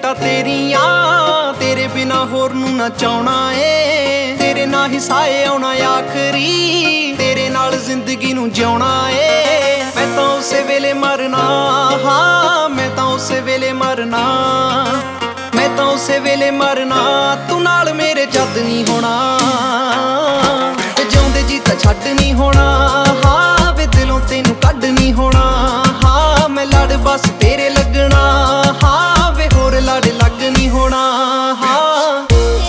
ਲਾਈਟਾਂ ਤੇਰੀਆਂ, ਤੇਰੇ ਬਿਨਾ ਹੋਰ ਨੂੰ ਨਾ ਚਾਹਣਾ ਏ। ਤੇਰੇ ਨਾਲ ਹੀ ਸਾਏ ਆਉਣਾ ਆਖਰੀ, ਤੇਰੇ ਨਾਲ ਜ਼ਿੰਦਗੀ ਨੂੰ ਜਿਉਣਾ ਏ। ਮੈਂ ਤਾਂ ਉਸੇ ਵੇਲੇ ਮਰਨਾ, ਹਾਂ ਮੈਂ ਤਾਂ ਉਸੇ ਵੇਲੇ ਮਰਨਾ, ਮੈਂ ਤਾਂ ਉਸੇ ਵੇਲੇ ਮਰਨਾ, ਤੂੰ ਨਾਲ ਮੇਰੇ ਜਦ ਨਹੀਂ ਹੋਣਾ। ਜਿਉਂਦੇ ਜੀ ਤਾਂ ਛੱਡ ਨਹੀਂ ਹੋਣਾ, ਹਾਂ ਵੇ ਦਿਲੋਂ ਤੈਨੂੰ ਕੱਢ ਨਹੀਂ ਹੋਣਾ। ਹਾਂ ਮੈਂ ਲੜ ਬਸ ਤੇਰੇ ਲੱਗਣਾ, ਹਾਂ ਵੇ ਹੋਰ ਲੜ ਲੱਗ ਨਹੀਂ ਹੋਣਾ। ਹਾਂ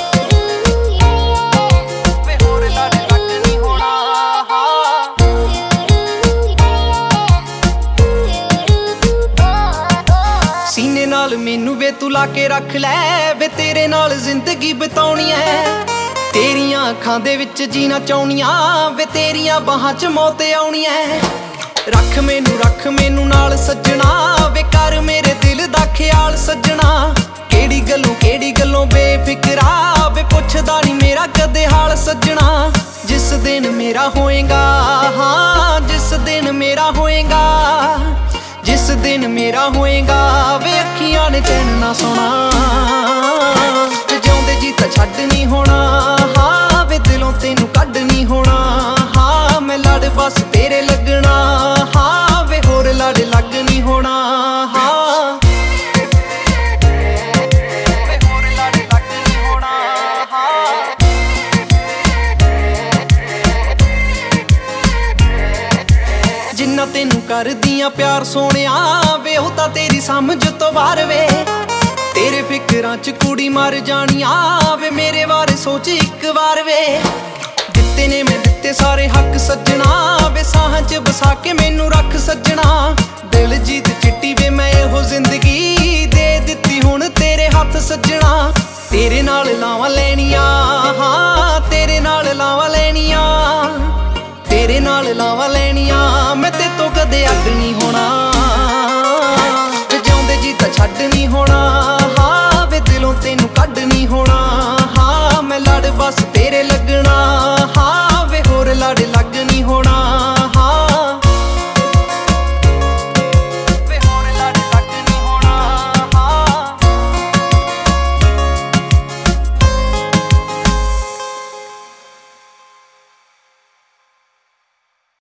ਵੇ ਹੋਰ ਲੜ ਲੱਗ ਨਹੀਂ ਹੋਣਾ। ਸੀਨੇ ਨਾਲ ਮੈਨੂੰ ਵੇ ਤੂੰ ਲਾ ਕੇ ਰੱਖ ਲੈ, ਵੇ ਤੇਰੇ ਨਾਲ ਜ਼ਿੰਦਗੀ ਬਿਤਾਉਣੀ ਐ। ਤੇਰੀਆਂ ਅੱਖਾਂ ਦੇ ਵਿੱਚ ਜੀਣਾ ਚਾਹੁੰਨੀਆਂ, ਵੇ ਤੇਰੀਆਂ ਬਾਹਾਂ 'ਚ ਮੌਤ ਆਉਣੀ ਐ। ਰੱਖ ਮੈਨੂੰ ਨਾਲ ਸੱਜਣਾ, ਵੇ ਕਰ ਮੇਰੇ ਦਿਲ ਦਾ ਖਿਆਲ ਸੱਜਣਾ। ਕਿਹੜੀ ਗੱਲੋਂ ਬੇਫਿਕਰਾ, ਵੇ ਪੁੱਛਦਾ ਨਹੀਂ ਮੇਰਾ ਕਦੇ ਹਾਲ ਸੱਜਣਾ। ਜਿਸ ਦਿਨ ਮੇਰਾ ਹੋਏਗਾ, ਹਾਂ ਜਿਸ ਦਿਨ ਮੇਰਾ ਹੋਏਗਾ, ਜਿਸ ਦਿਨ ਮੇਰਾ ਹੋਏਗਾ, ਵੇ ਅੱਖੀਆਂ ਨੇ ਚੈਨ ਨਾ ਸੋਣਾ। ਜਿਉਂਦੇ ਜੀ ਤਾਂ ਛੱਡ ਨਹੀਂ ਹੋਣਾ, ਹਾਂ ਵੇ ਦਿਲੋਂ ਤੈਨੂੰ ਕੱਢ ਨਹੀਂ ਹੋਣਾ। ਹਾਂ ਮੈਂ ਲੜ ਬਸ ਤੇਰੇ ਲੱਗਣਾ, ਹਾਂ ਵੇ ਹੋਰ ਲੜ ਲੱਗ ਨਹੀਂ ਹੋਣਾ। ਹਾਂ ਵੇ ਹੋਰ ਲੜ ਲੱਗ ਨਹੀਂ ਹੋਣਾ। ਹਾਂ ਜਿੰਨਾ ਤੈਨੂੰ ਕਰਦੀਆਂ ਪਿਆਰ ਸੋਹਣਿਆ, ਵੇ ਉਹ ਤਾਂ ਤੇਰੀ ਸਮਝ ਤੋਂ ਬਾਹਰ ਵੇ। ਤੇਰੇ ਫਿਕਰਾਂ 'ਚ ਕੁੜੀ ਮਰ ਜਾਣੀਆਂ, ਵੇ ਮੇਰੇ ਬਾਰੇ ਸੋਚ ਇੱਕ ਵਾਰ ਵੇ। ਦਿੱਤੇ ਨੇ ਮੈਂ ਦਿੱਤੇ ਸਾਰੇ ਹੱਕ ਸੱਜਣਾ, ਵੇ ਸਾਹਾਂ 'ਚ ਵਸਾ ਕੇ ਮੈਨੂੰ ਰੱਖ ਸੱਜਣਾ। ਦਿਲਜੀਤ ਚਿੱਟੀ ਵੇ ਮੈਂ ਇਹੋ ਜ਼ਿੰਦਗੀ,